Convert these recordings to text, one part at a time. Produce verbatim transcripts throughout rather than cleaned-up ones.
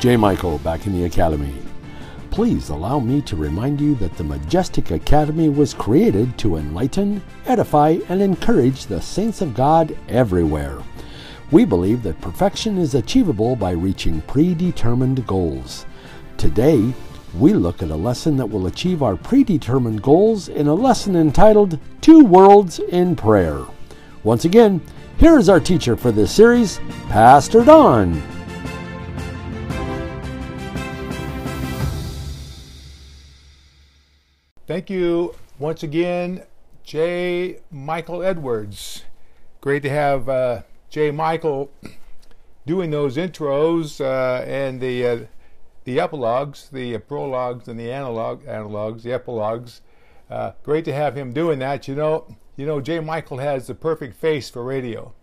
J. Michael back in the Academy. Please allow me to remind you that the Majestic Academy was created to enlighten, edify, and encourage the saints of God everywhere. We believe that perfection is achievable by reaching predetermined goals. Today, we look at a lesson that will achieve our predetermined goals in a lesson entitled Two Worlds in Prayer. Once again, here is our teacher for this series, Pastor Don. Thank you once again, J. Michael Edwards. Great to have uh, J. Michael doing those intros uh, and the uh, the epilogues, the prologues and the analog analogs, the epilogues. Uh, great to have him doing that. You know, you know, J. Michael has the perfect face for radio.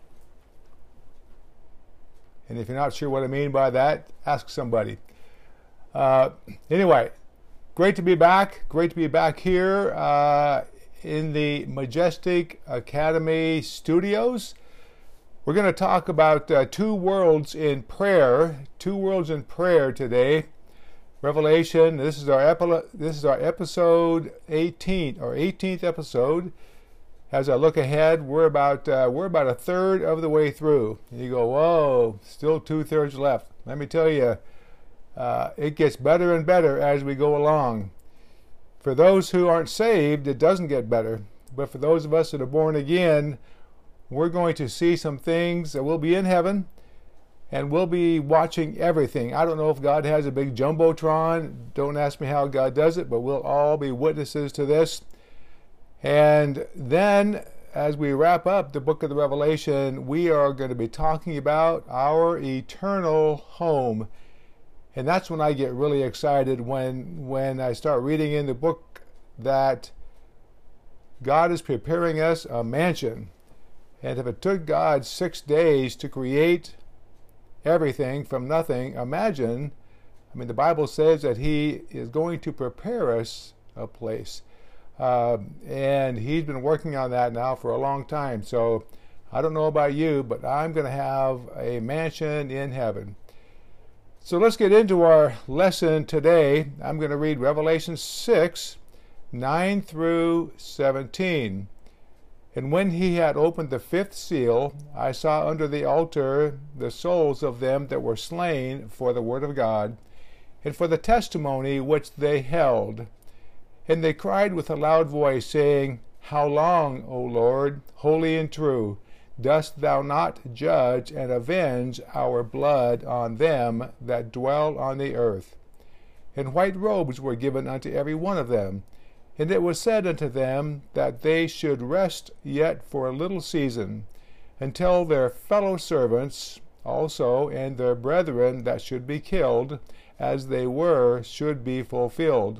And if you're not sure what I mean by that, ask somebody. Uh, anyway. Great to be back. Great to be back here uh, in the Majestic Academy studios. We're going to talk about uh, two worlds in prayer. Two worlds in prayer today. Revelation. This is our epi- This is our episode eighteen or eighteenth episode. As I look ahead, we're about uh, we're about a third of the way through. And you go, whoa, still two thirds left. Let me tell you. Uh, it gets better and better as we go along. For those who aren't saved, it doesn't get better. But for those of us that are born again, we're going to see some things that we'll be in heaven, and we'll be watching everything. I don't know if God has a big jumbotron. Don't ask me how God does it, but we'll all be witnesses to this. And then, as we wrap up the book of the Revelation, we are going to be talking about our eternal home. And that's when I get really excited, when when I start reading in the book that God is preparing us a mansion. And if it took God six days to create everything from nothing, imagine, I mean, the Bible says that He is going to prepare us a place. Uh, and He's been working on that now for a long time. So I don't know about you, but I'm going to have a mansion in heaven. So let's get into our lesson today. I'm going to read Revelation six, nine through seventeen. And when he had opened the fifth seal, I saw under the altar the souls of them that were slain for the word of God, and for the testimony which they held. And they cried with a loud voice, saying, How long, O Lord, holy and true, dost thou not judge and avenge our blood on them that dwell on the earth? And white robes were given unto every one of them. And it was said unto them that they should rest yet for a little season, until their fellow servants also and their brethren that should be killed, as they were, should be fulfilled.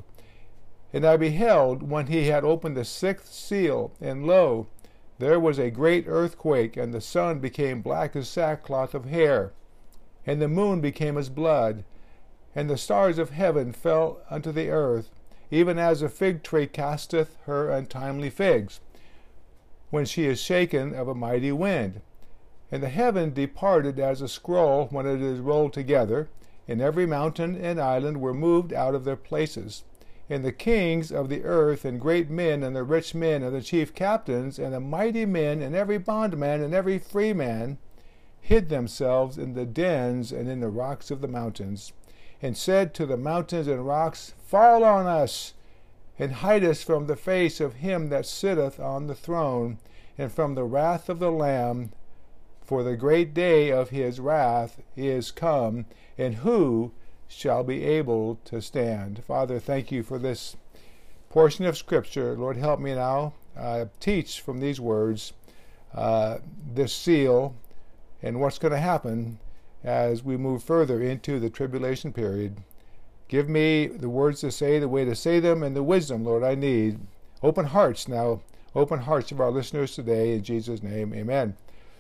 And I beheld when he had opened the sixth seal, and lo, there was a great earthquake, and the sun became black as sackcloth of hair, and the moon became as blood, and the stars of heaven fell unto the earth, even as a fig tree casteth her untimely figs, when she is shaken of a mighty wind. And the heaven departed as a scroll when it is rolled together, and every mountain and island were moved out of their places. And the kings of the earth, and great men, and the rich men, and the chief captains, and the mighty men, and every bondman, and every free man, hid themselves in the dens and in the rocks of the mountains, and said to the mountains and rocks, Fall on us, and hide us from the face of him that sitteth on the throne, and from the wrath of the Lamb, for the great day of his wrath is come, and who shall be able to stand. Father, thank you for this portion of Scripture. Lord, help me now uh, teach from these words uh, this seal and what's going to happen as we move further into the tribulation period. Give me the words to say, the way to say them, and the wisdom, Lord, I need. Open hearts now. Open hearts of our listeners today. In Jesus' name, amen.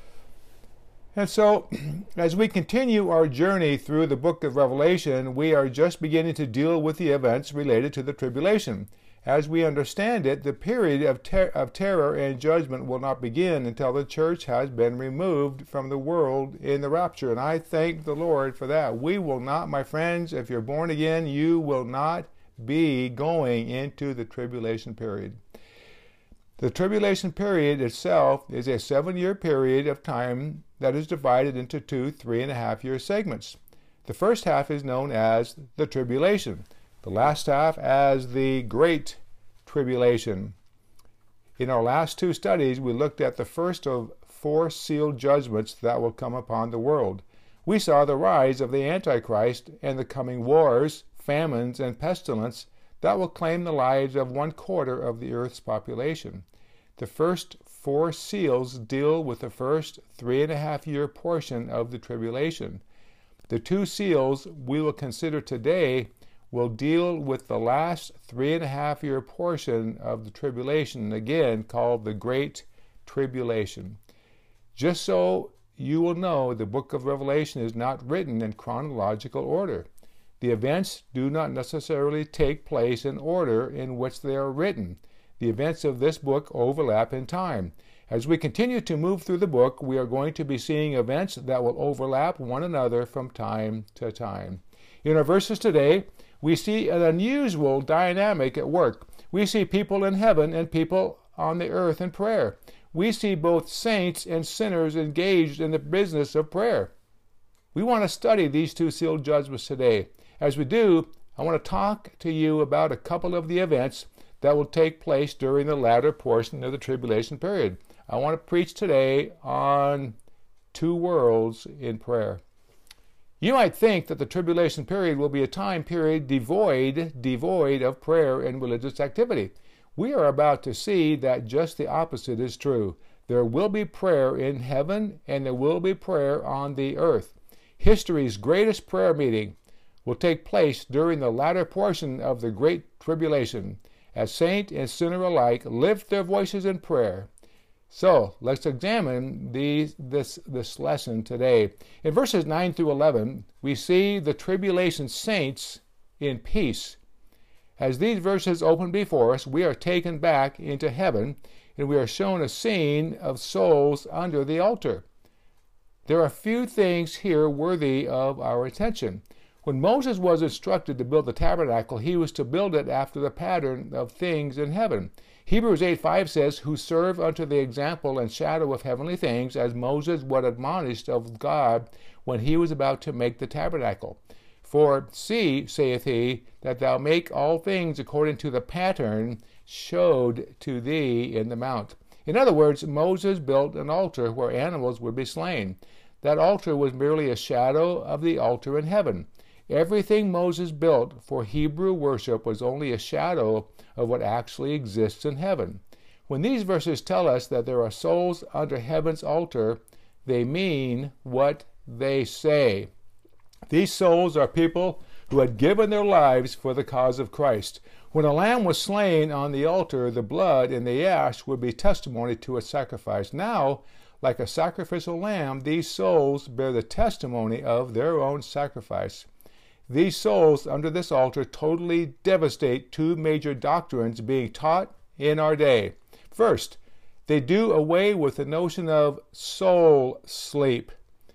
And so, as we continue our journey through the book of Revelation, we are just beginning to deal with the events related to the tribulation. As we understand it, the period of, ter- of terror and judgment will not begin until the church has been removed from the world in the rapture. And I thank the Lord for that. We will not, my friends, if you're born again, you will not be going into the tribulation period. The tribulation period itself is a seven-year period of time that is divided into two three and a half year segments. The first half is known as the tribulation. The last half as the Great Tribulation. In our last two studies, we looked at the first of four sealed judgments that will come upon the world. We saw the rise of the Antichrist and the coming wars, famines, and pestilence that will claim the lives of one quarter of the earth's population. The first four seals deal with the first three and a half year portion of the tribulation. The two seals we will consider today will deal with the last three and a half year portion of the tribulation, again called the Great Tribulation. Just so you will know, the book of Revelation is not written in chronological order. The events do not necessarily take place in order in which they are written. The events of this book overlap in time. As we continue to move through the book, we are going to be seeing events that will overlap one another from time to time. In our verses today, we see an unusual dynamic at work. We see people in heaven and people on the earth in prayer. We see both saints and sinners engaged in the business of prayer. We want to study these two sealed judgments today. As we do, I want to talk to you about a couple of the events that will take place during the latter portion of the tribulation period. I want to preach today on two worlds in prayer. You might think that the tribulation period will be a time period devoid, devoid of prayer and religious activity. We are about to see that just the opposite is true. There will be prayer in heaven and there will be prayer on the earth. History's greatest prayer meeting will take place during the latter portion of the Great Tribulation, as saint and sinner alike lift their voices in prayer. So, let's examine these, this, this lesson today. In verses nine through eleven, we see the tribulation saints in peace. As these verses open before us, we are taken back into heaven, and we are shown a scene of souls under the altar. There are few things here worthy of our attention. When Moses was instructed to build the tabernacle, he was to build it after the pattern of things in heaven. Hebrews eight five says, "Who serve unto the example and shadow of heavenly things, as Moses was admonished of God when he was about to make the tabernacle. For see, saith he, that thou make all things according to the pattern showed to thee in the mount." In other words, Moses built an altar where animals would be slain. That altar was merely a shadow of the altar in heaven. Everything Moses built for Hebrew worship was only a shadow of what actually exists in heaven. When these verses tell us that there are souls under heaven's altar, they mean what they say. These souls are people who had given their lives for the cause of Christ. When a lamb was slain on the altar, the blood and the ash would be testimony to its sacrifice. Now, like a sacrificial lamb, these souls bear the testimony of their own sacrifice. These souls under this altar totally devastate two major doctrines being taught in our day. First, they do away with the notion of soul sleep.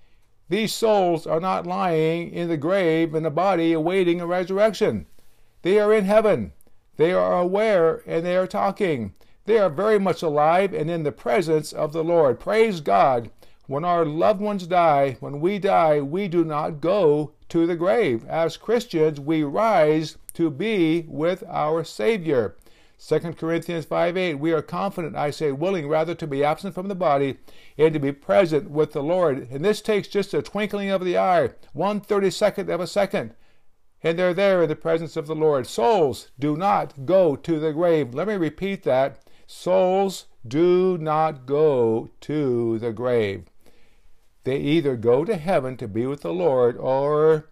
These souls are not lying in the grave in a body awaiting a resurrection. They are in heaven. They are aware and they are talking. They are very much alive and in the presence of the Lord. Praise God. When our loved ones die, when we die, we do not go to the grave. As Christians, we rise to be with our Savior. Second Corinthians five eight, we are confident, I say, willing rather to be absent from the body and to be present with the Lord. And this takes just a twinkling of the eye, one thirty-second of a second. And they're there in the presence of the Lord. Souls do not go to the grave. Let me repeat that. Souls do not go to the grave. They either go to heaven to be with the Lord, or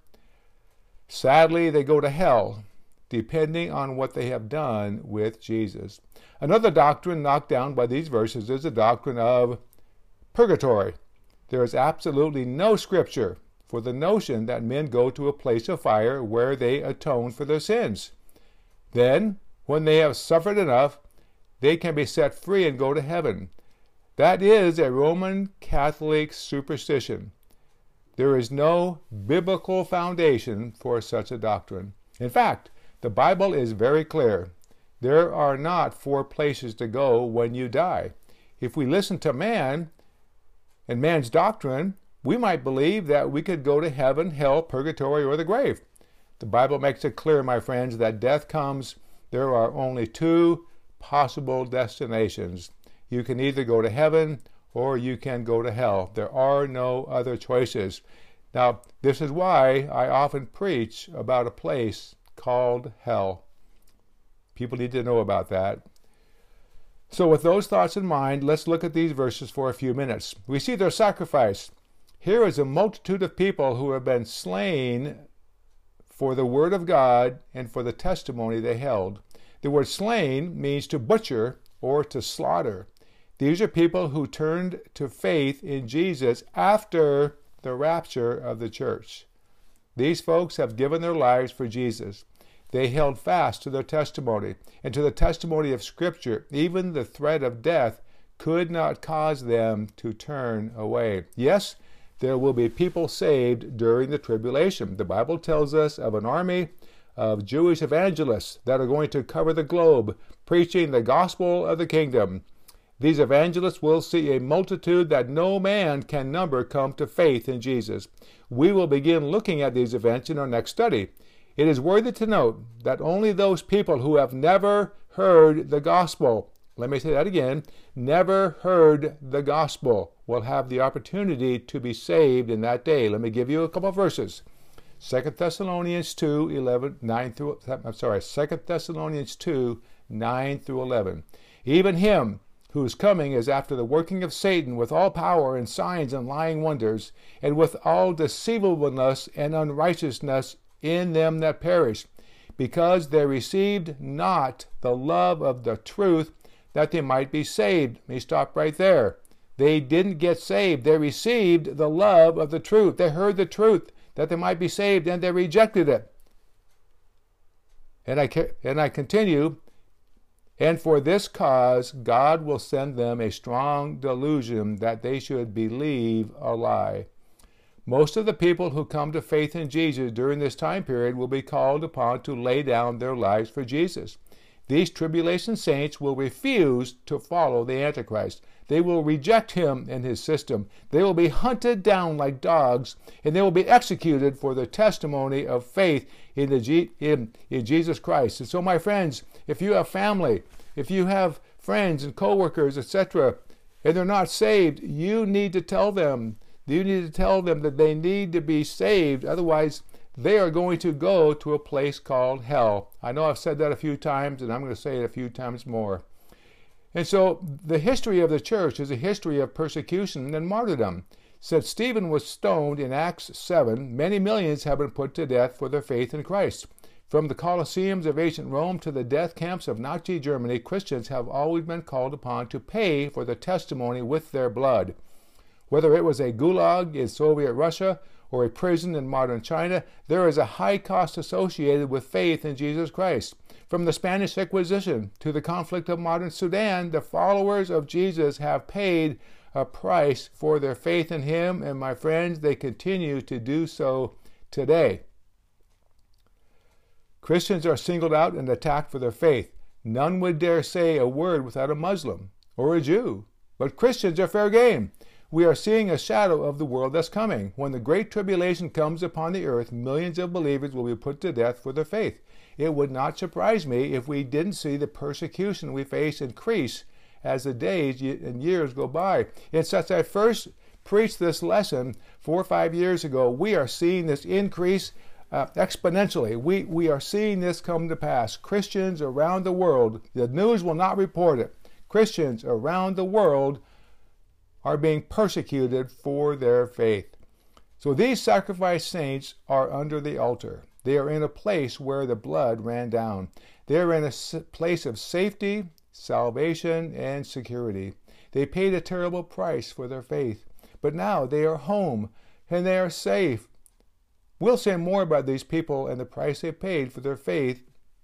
sadly, they go to hell, depending on what they have done with Jesus. Another doctrine knocked down by these verses is the doctrine of purgatory. There is absolutely no scripture for the notion that men go to a place of fire where they atone for their sins. Then, when they have suffered enough, they can be set free and go to heaven. That is a Roman Catholic superstition. There is no biblical foundation for such a doctrine. In fact, the Bible is very clear. There are not four places to go when you die. If we listen to man and man's doctrine, we might believe that we could go to heaven, hell, purgatory, or the grave. The Bible makes it clear, my friends, that death comes. There are only two possible destinations. You can either go to heaven or you can go to hell. There are no other choices. Now, this is why I often preach about a place called hell. People need to know about that. So with those thoughts in mind, let's look at these verses for a few minutes. We see their sacrifice. Here is a multitude of people who have been slain for the word of God and for the testimony they held. The word slain means to butcher or to slaughter. These are people who turned to faith in Jesus after the rapture of the church. These folks have given their lives for Jesus. They held fast to their testimony and to the testimony of Scripture. Even the threat of death could not cause them to turn away. Yes, there will be people saved during the tribulation. The Bible tells us of an army of Jewish evangelists that are going to cover the globe, preaching the gospel of the kingdom. These evangelists will see a multitude that no man can number come to faith in Jesus. We will begin looking at these events in our next study. It is worthy to note that only those people who have never heard the gospel, let me say that again, never heard the gospel, will have the opportunity to be saved in that day. Let me give you a couple of verses. Second Thessalonians two, eleven, nine through, I'm sorry, Second Thessalonians two, nine through eleven. Even him whose coming is after the working of Satan with all power and signs and lying wonders, and with all deceivableness and unrighteousness in them that perish, because they received not the love of the truth, that they might be saved. Let me stop right there. They didn't get saved. They received the love of the truth. They heard the truth, that they might be saved, and they rejected it. And I, and I continue, and for this cause God will send them a strong delusion, that they should believe a lie. Most of the people who come to faith in Jesus during this time period will be called upon to lay down their lives for Jesus. These tribulation saints will refuse to follow the Antichrist. They will reject him and his system. They will be hunted down like dogs, and they will be executed for their testimony of faith in, the G- in, in Jesus Christ. And so, my friends, if you have family, if you have friends and co-workers, et cetera, and they're not saved, you need to tell them. You need to tell them that they need to be saved. Otherwise, they are going to go to a place called hell. I know I've said that a few times, and I'm going to say it a few times more. And so the history of the church is a history of persecution and martyrdom. Since Stephen was stoned in Acts seven, many millions have been put to death for their faith in Christ. From the Colosseums of ancient Rome to the death camps of Nazi Germany, Christians have always been called upon to pay for the testimony with their blood. Whether it was a gulag in Soviet Russia or a prison in modern China, there is a high cost associated with faith in Jesus Christ. From the Spanish Inquisition to the conflict of modern Sudan, the followers of Jesus have paid a price for their faith in him, and my friends, they continue to do so today. Christians are singled out and attacked for their faith. None would dare say a word without a Muslim or a Jew, but Christians are fair game. We are seeing a shadow of the world that's coming. When the great tribulation comes upon the earth, millions of believers will be put to death for their faith. It would not surprise me if we didn't see the persecution we face increase as the days and years go by. And since I first preached this lesson four or five years ago, we are seeing this increase uh, exponentially. We, we are seeing this come to pass. Christians around the world, the news will not report it, Christians around the world are being persecuted for their faith. So these sacrificed saints are under the altar. They are in a place where the blood ran down. They are in a place of safety, salvation, and security. They paid a terrible price for their faith, but now they are home and they are safe. We'll say more about these people and the price they paid for their faith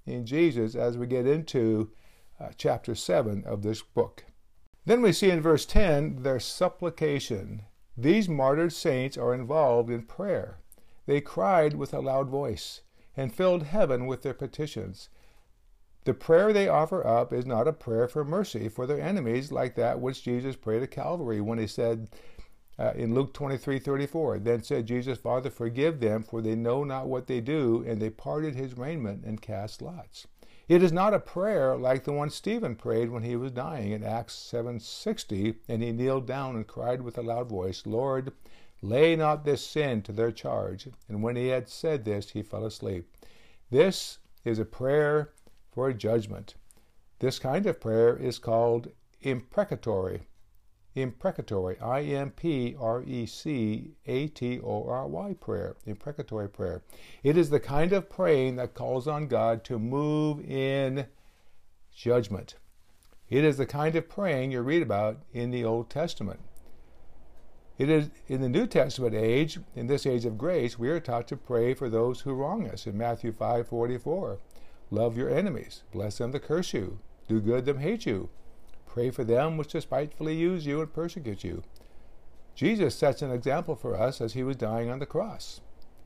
in Jesus as we get into uh, chapter seven of this book. Then we see in verse ten their supplication. These martyred saints are involved in prayer. They cried with a loud voice and filled heaven with their petitions. The prayer they offer up is not a prayer for mercy for their enemies like that which Jesus prayed at Calvary when he said uh, in Luke twenty-three thirty-four, Then said Jesus, Father, forgive them, for they know not what they do, and they parted his raiment and cast lots. It is not a prayer like the one Stephen prayed when he was dying in Acts seven sixty, and he kneeled down and cried with a loud voice, Lord, lay not this sin to their charge. And when he had said this, he fell asleep. This is a prayer for judgment. This kind of prayer is called imprecatory. Imprecatory, I M P R E C A T O R Y prayer, imprecatory prayer. It is the kind of praying that calls on God to move in judgment. It is the kind of praying you read about in the Old Testament. It is in the New Testament age, in this age of grace, we are taught to pray for those who wrong us in Matthew five forty-four. Love your enemies, bless them that curse you, do good them hate you. Pray for them which despitefully use you and persecute you. Jesus sets an example for us as he was dying on the cross.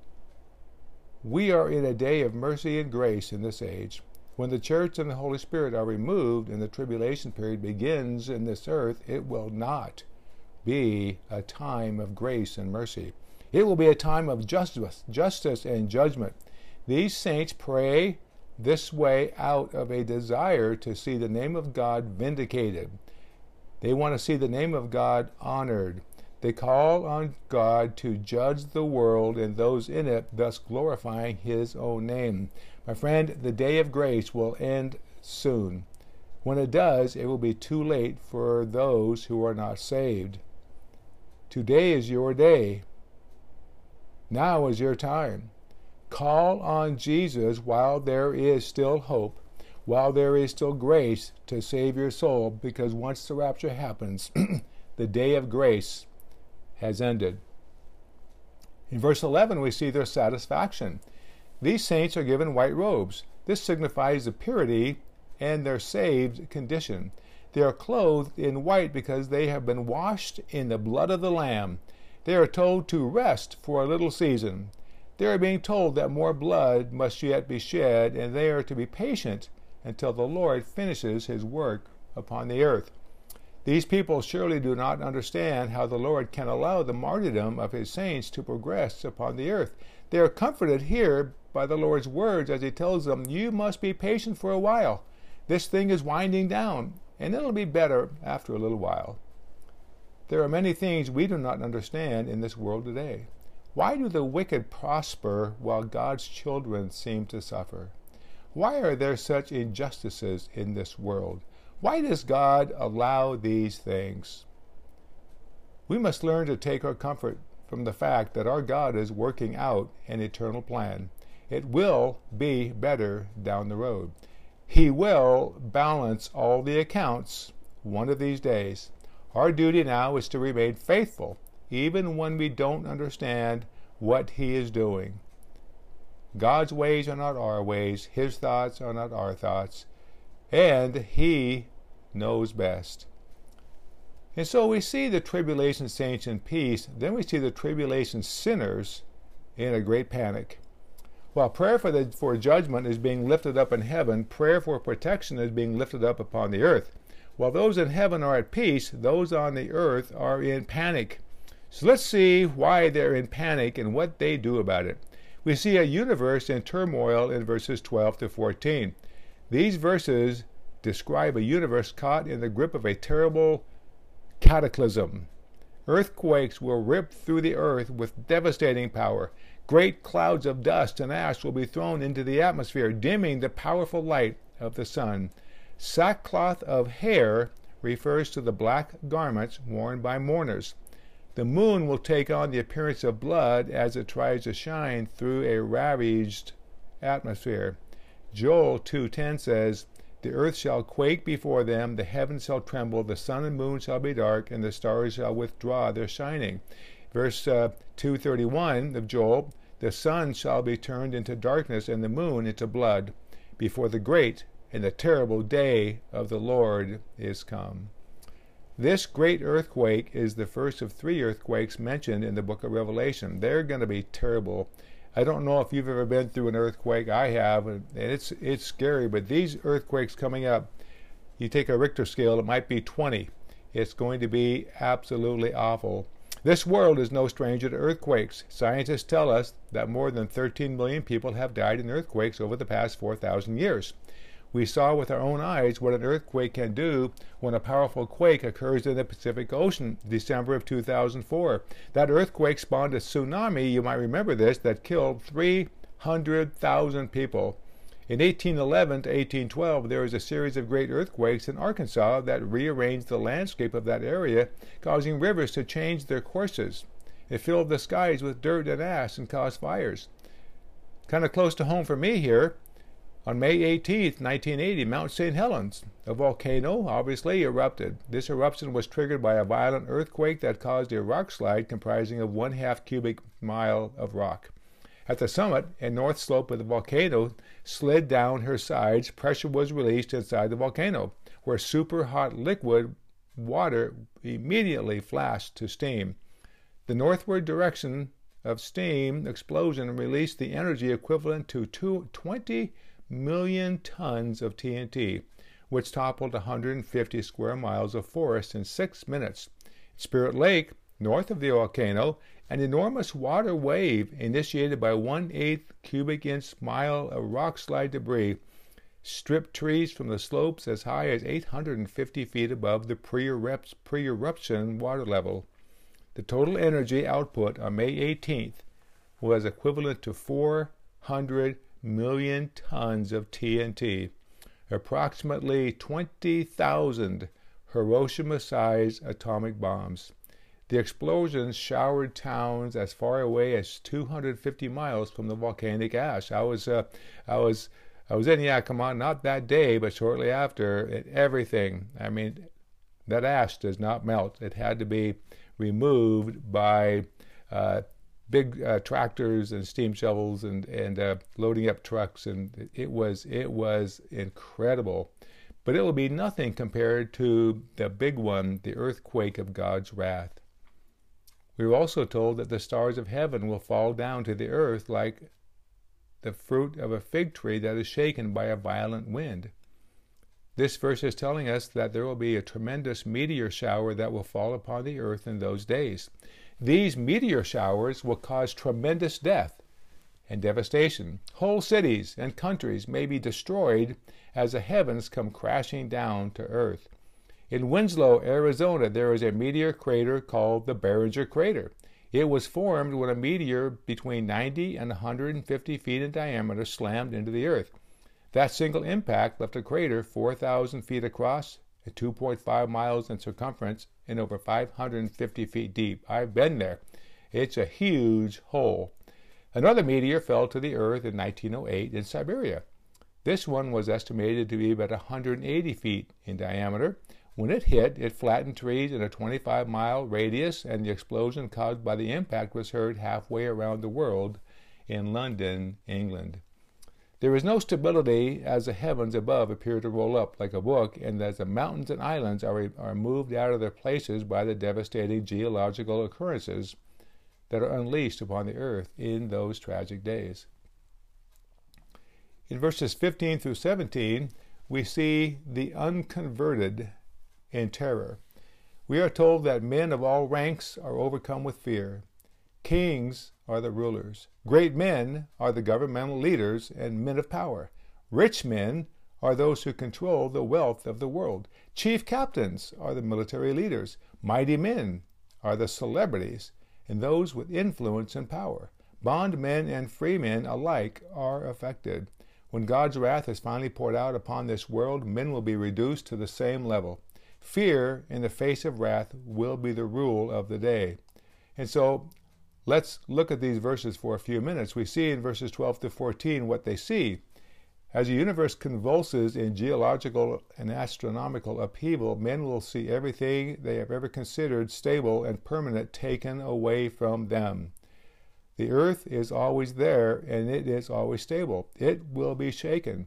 We are in a day of mercy and grace in this age. When the church and the Holy Spirit are removed and the tribulation period begins in this earth, it will not be a time of grace and mercy. It will be a time of justice, justice and judgment. These saints pray this way out of a desire to see the name of God vindicated. They want to see the name of God honored. They call on God to judge the world and those in it, thus glorifying his own name. My friend, the day of grace will end soon. When it does, it will be too late for those who are not saved. Today is your day. Now is your time. Call on Jesus while there is still hope, while there is still grace to save your soul, because once the rapture happens, the day of grace has ended. In verse eleven, we see their satisfaction. These saints are given white robes. This signifies the purity and their saved condition. They are clothed in white because they have been washed in the blood of the Lamb. They are told to rest for a little season. They are being told that more blood must yet be shed, and they are to be patient until the Lord finishes his work upon the earth. These people surely do not understand how the Lord can allow the martyrdom of his saints to progress upon the earth. They are comforted here by the Lord's words as he tells them, you must be patient for a while. This thing is winding down, and it'll be better after a little while. There are many things we do not understand in this world today. Why do the wicked prosper while God's children seem to suffer? Why are there such injustices in this world? Why does God allow these things? We must learn to take our comfort from the fact that our God is working out an eternal plan. It will be better down the road. He will balance all the accounts one of these days. Our duty now is to remain faithful, even when we don't understand what he is doing. God's ways are not our ways. His thoughts are not our thoughts. And he knows best. And so we see the tribulation saints in peace. Then we see the tribulation sinners in a great panic. While prayer for, the, for judgment is being lifted up in heaven, prayer for protection is being lifted up upon the earth. While those in heaven are at peace, those on the earth are in panic. So let's see why they're in panic and what they do about it. We see a universe in turmoil in verses twelve to fourteen. These verses describe a universe caught in the grip of a terrible cataclysm. Earthquakes will rip through the earth with devastating power. Great clouds of dust and ash will be thrown into the atmosphere, dimming the powerful light of the sun. Sackcloth of hair refers to the black garments worn by mourners. The moon will take on the appearance of blood as it tries to shine through a ravaged atmosphere. Joel two ten says, the earth shall quake before them, the heavens shall tremble, the sun and moon shall be dark, and the stars shall withdraw their shining. Verse uh, two thirty-one of Joel, the sun shall be turned into darkness and the moon into blood before the great and the terrible day of the Lord is come. This great earthquake is the first of three earthquakes mentioned in the book of Revelation. They're going to be terrible. I don't know if you've ever been through an earthquake. I have, and it's it's scary. But these earthquakes coming up, you take a Richter scale, it might be twenty. It's going to be absolutely awful. This world is no stranger to earthquakes. Scientists tell us that more than thirteen million people have died in earthquakes over the past four thousand years. We saw with our own eyes what an earthquake can do when a powerful quake occurs in the Pacific Ocean, December of two thousand four. That earthquake spawned a tsunami, you might remember this, that killed three hundred thousand people. In eighteen eleven to eighteen twelve, there was a series of great earthquakes in Arkansas that rearranged the landscape of that area, causing rivers to change their courses. It filled the skies with dirt and ash and caused fires. Kind of close to home for me here. On May eighteenth, nineteen eighty, Mount Saint Helens, a volcano, obviously erupted. This eruption was triggered by a violent earthquake that caused a rock slide comprising of one half cubic mile of rock. At the summit and north slope of the volcano slid down her sides, pressure was released inside the volcano, where super hot liquid water immediately flashed to steam. The northward direction of steam explosion released the energy equivalent to twenty million tons of T N T, which toppled one hundred fifty square miles of forest in six minutes. Spirit Lake, north of the volcano, an enormous water wave initiated by one-eighth cubic inch mile of rock slide debris stripped trees from the slopes as high as eight hundred fifty feet above the pre-eruption water level. The total energy output on May eighteenth was equivalent to four hundred million tons of T N T, approximately twenty thousand Hiroshima-sized atomic bombs. The explosions showered towns as far away as two hundred fifty miles from the volcanic ash. I was, uh, I was, I was in Yakima, not that day, but shortly after. It, everything. I mean, that ash does not melt. It had to be removed by uh, big uh, tractors and steam shovels and and uh, loading up trucks, and it was it was incredible. But it will be nothing compared to the big one, the earthquake of God's wrath. We were also told that the stars of heaven will fall down to the earth like the fruit of a fig tree that is shaken by a violent wind. This verse is telling us that there will be a tremendous meteor shower that will fall upon the earth in those days. These meteor showers will cause tremendous death and devastation. Whole cities and countries may be destroyed as the heavens come crashing down to earth. In Winslow, Arizona, there is a meteor crater called the Barringer Crater. It was formed when a meteor between ninety and one hundred fifty feet in diameter slammed into the earth. That single impact left a crater four thousand feet across, and two point five miles in circumference, and over five hundred fifty feet deep. I've been there. It's a huge hole. Another meteor fell to the earth in nineteen oh eight in Siberia. This one was estimated to be about one hundred eighty feet in diameter. When it hit, it flattened trees in a twenty-five mile radius, and the explosion caused by the impact was heard halfway around the world in London, England. There is no stability as the heavens above appear to roll up like a book, and as the mountains and islands are, are moved out of their places by the devastating geological occurrences that are unleashed upon the earth in those tragic days. In verses fifteen through seventeen, we see the unconverted in terror. We are told that men of all ranks are overcome with fear. Kings are the rulers. Great men are the governmental leaders and men of power. Rich men are those who control the wealth of the world. Chief captains are the military leaders. Mighty men are the celebrities and those with influence and power. Bondmen and free men alike are affected. When God's wrath is finally poured out upon this world, men will be reduced to the same level. Fear in the face of wrath will be the rule of the day. And so let's look at these verses for a few minutes. We see in verses twelve to fourteen what they see. As the universe convulses in geological and astronomical upheaval, men will see everything they have ever considered stable and permanent taken away from them. The earth is always there, and it is always stable. It will be shaken.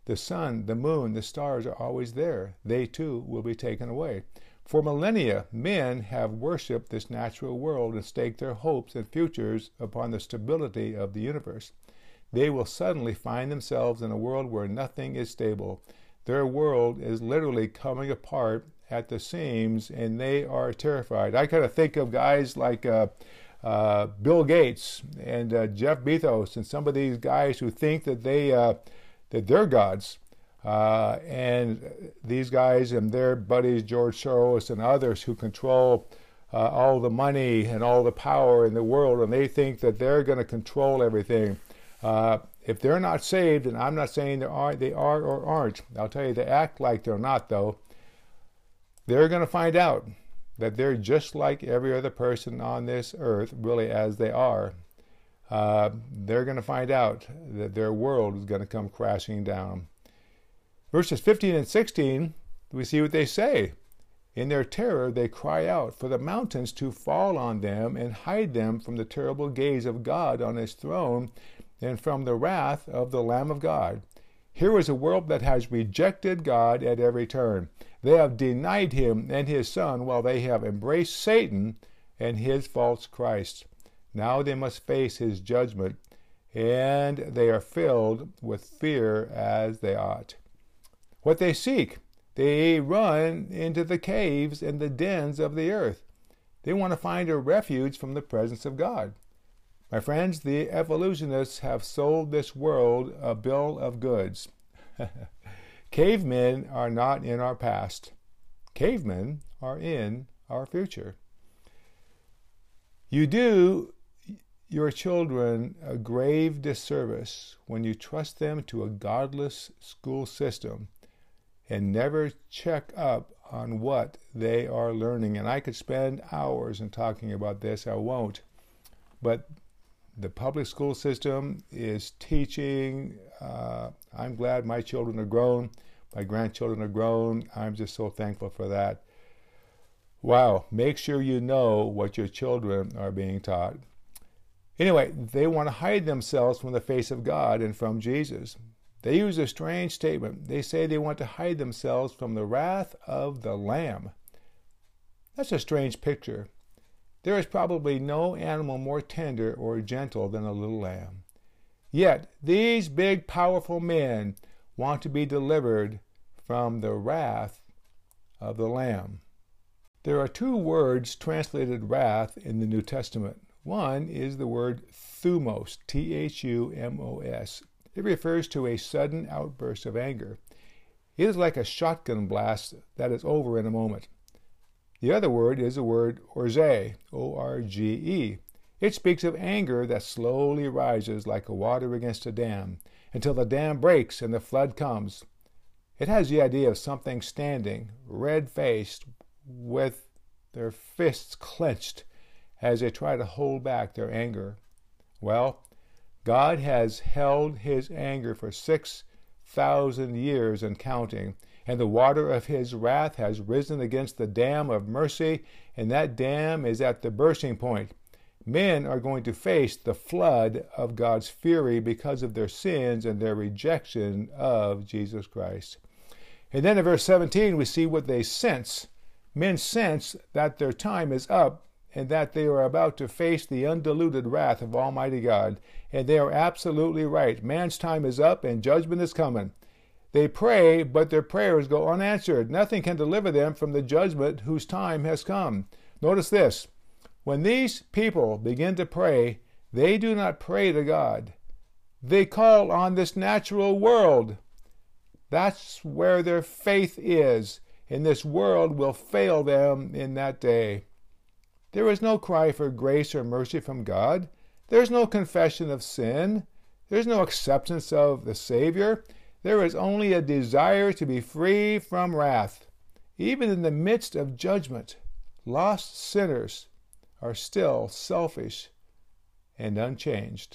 The sun, the moon, the stars are always there. They too will be taken away. For millennia, men have worshipped this natural world and staked their hopes and futures upon the stability of the universe. They will suddenly find themselves in a world where nothing is stable. Their world is literally coming apart at the seams, and they are terrified. I kind of think of guys like uh, uh, Bill Gates and uh, Jeff Bezos and some of these guys who think that they uh, that they're gods. Uh, and these guys and their buddies, George Soros and others, who control uh, all the money and all the power in the world, and they think that they're going to control everything. Uh, if they're not saved, and I'm not saying they are, they are or aren't, I'll tell you, they act like they're not, though, they're going to find out that they're just like every other person on this earth, really, as they are. Uh, they're going to find out that their world is going to come crashing down. Verses fifteen and sixteen, we see what they say. In their terror, they cry out for the mountains to fall on them and hide them from the terrible gaze of God on his throne and from the wrath of the Lamb of God. Here is a world that has rejected God at every turn. They have denied him and his Son, while they have embraced Satan and his false Christ. Now they must face his judgment, and they are filled with fear as they ought. What they seek, they run into the caves and the dens of the earth. They want to find a refuge from the presence of God. My friends, the evolutionists have sold this world a bill of goods. Cavemen are not in our past. Cavemen are in our future. You do your children a grave disservice when you trust them to a godless school system and never check up on what they are learning. And I could spend hours in talking about this. I won't. But the public school system is teaching. Uh, I'm glad my children are grown. My grandchildren are grown. I'm just so thankful for that. Wow. Make sure you know what your children are being taught. Anyway, they want to hide themselves from the face of God and from Jesus. They use a strange statement. They say they want to hide themselves from the wrath of the Lamb. That's a strange picture. There is probably no animal more tender or gentle than a little lamb. Yet these big, powerful men want to be delivered from the wrath of the Lamb. There are two words translated wrath in the New Testament. One is the word thumos, T H U M O S. It refers to a sudden outburst of anger. It is like a shotgun blast that is over in a moment. The other word is the word orge, O R G E. It speaks of anger that slowly rises like a water against a dam, until the dam breaks and the flood comes. It has the idea of something standing, red-faced, with their fists clenched, as they try to hold back their anger. Well, God has held his anger for six thousand years and counting, and the water of his wrath has risen against the dam of mercy, and that dam is at the bursting point. Men are going to face the flood of God's fury because of their sins and their rejection of Jesus Christ. And then in verse seventeen, we see what they sense. Men sense that their time is up and that they are about to face the undiluted wrath of Almighty God. And they are absolutely right. Man's time is up and judgment is coming. They pray, but their prayers go unanswered. Nothing can deliver them from the judgment whose time has come. Notice this. When these people begin to pray, they do not pray to God. They call on this natural world. That's where their faith is, and this world will fail them in that day. There is no cry for grace or mercy from God. There is no confession of sin. There is no acceptance of the Savior. There is only a desire to be free from wrath. Even in the midst of judgment, lost sinners are still selfish and unchanged.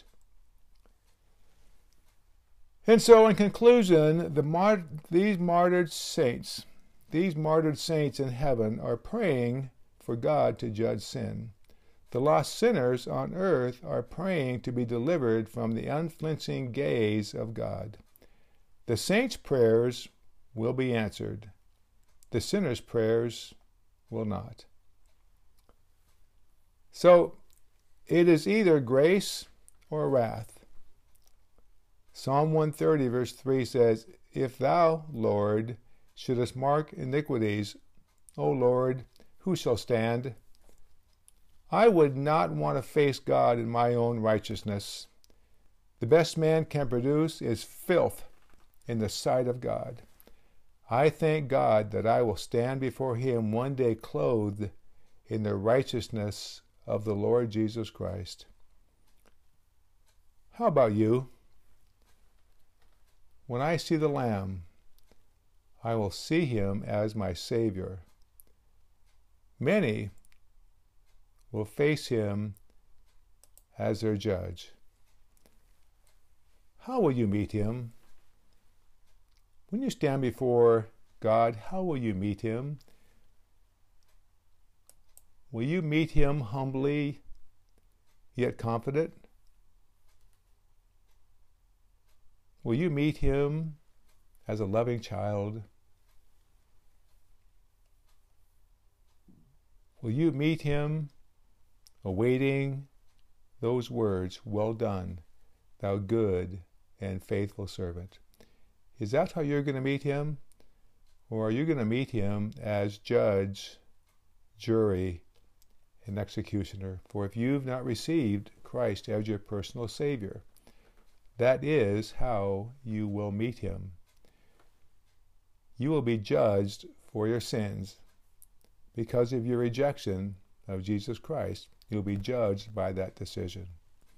And so, in conclusion, the mart- these martyred saints, these martyred saints in heaven are praying for God to judge sin. The lost sinners on earth are praying to be delivered from the unflinching gaze of God. The saints' prayers will be answered. The sinners' prayers will not. So, it is either grace or wrath. Psalm one thirty verse three says, If thou, Lord, shouldest mark iniquities, O Lord, who shall stand? I would not want to face God in my own righteousness. The best man can produce is filth in the sight of God. I thank God that I will stand before him one day clothed in the righteousness of the Lord Jesus Christ. How about you? When I see the Lamb, I will see him as my Savior. Many will face him as their judge. How will you meet him? When you stand before God, how will you meet him? Will you meet him humbly, yet confident? Will you meet him as a loving child? Will you meet him awaiting those words, Well done, thou good and faithful servant? Is that how you're going to meet him? Or are you going to meet him as judge, jury, and executioner? For if you've not received Christ as your personal Savior, that is how you will meet him. You will be judged for your sins. Because of your rejection of Jesus Christ, you'll be judged by that decision.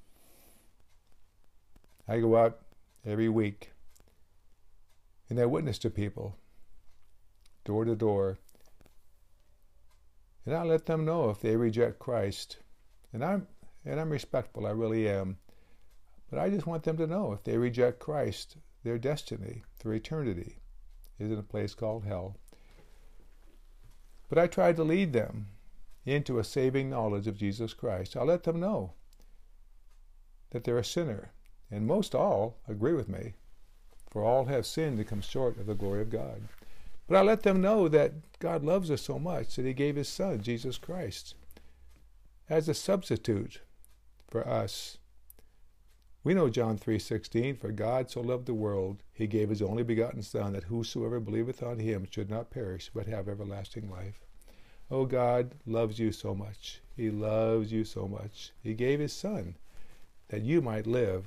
I go out every week and I witness to people, door to door, and I let them know if they reject Christ. And I'm and I'm respectful, I really am. But I just want them to know if they reject Christ, their destiny, their eternity, is in a place called hell. But I try to lead them into a saving knowledge of Jesus Christ. I'll let them know that they're a sinner. And most all agree with me. For all have sinned and come short of the glory of God. But I let them know that God loves us so much that he gave his Son, Jesus Christ, as a substitute for us. We know John three sixteen, For God so loved the world, he gave his only begotten Son, that whosoever believeth on him should not perish, but have everlasting life. Oh, God loves you so much. He loves you so much. He gave his Son that you might live.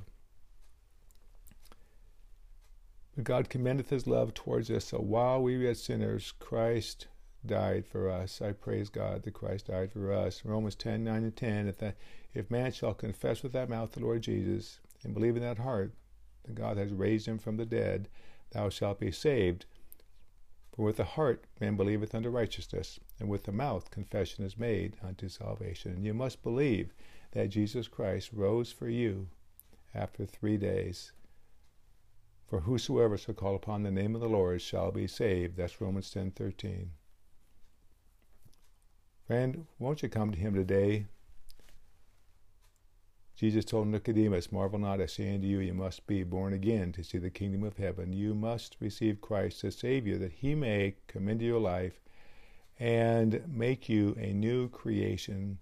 But God commendeth his love towards us, so while we were yet sinners, Christ died for us. I praise God that Christ died for us. Romans ten, nine and ten, if, that, if man shall confess with thy mouth the Lord Jesus, and believe in that heart that God has raised him from the dead, thou shalt be saved. For with the heart man believeth unto righteousness, and with the mouth confession is made unto salvation. And you must believe that Jesus Christ rose for you after three days. For whosoever shall call upon the name of the Lord shall be saved. That's Romans ten thirteen. Friend, won't you come to him today? Jesus told Nicodemus, Marvel not, I say unto you, you must be born again to see the kingdom of heaven. You must receive Christ as Savior, that he may come into your life and make you a new creation.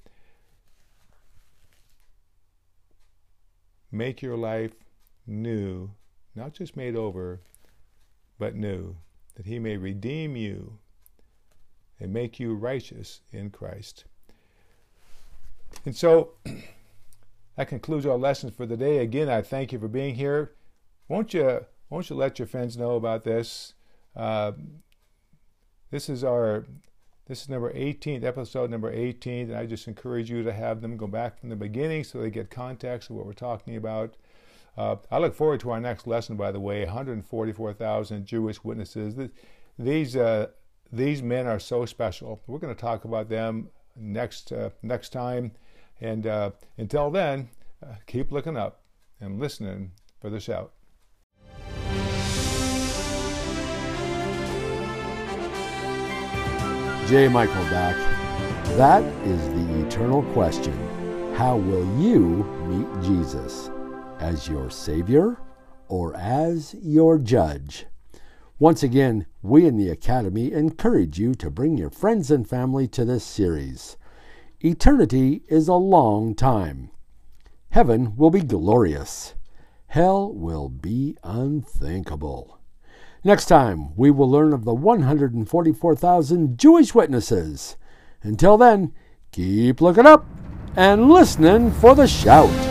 Make your life new, not just made over, but new, that he may redeem you and make you righteous in Christ. And so, that concludes our lessons for the day. Again, I thank you for being here. Won't you, won't you let your friends know about this? Uh, this is our, this is number eighteenth, episode number eighteen, and I just encourage you to have them go back from the beginning so they get context of what we're talking about. Uh, I look forward to our next lesson, by the way, one hundred forty-four thousand Jewish witnesses. These, uh, these men are so special. We're going to talk about them next, uh, next time. And uh, until then, uh, keep looking up and listening for the shout. J. Michael back. That is the eternal question. How will you meet Jesus? As your Savior or as your judge. Once again, we in the Academy encourage you to bring your friends and family to this series. Eternity is a long time. Heaven will be glorious. Hell will be unthinkable. Next time, we will learn of the one hundred forty-four thousand Jewish witnesses. Until then, keep looking up and listening for the shout.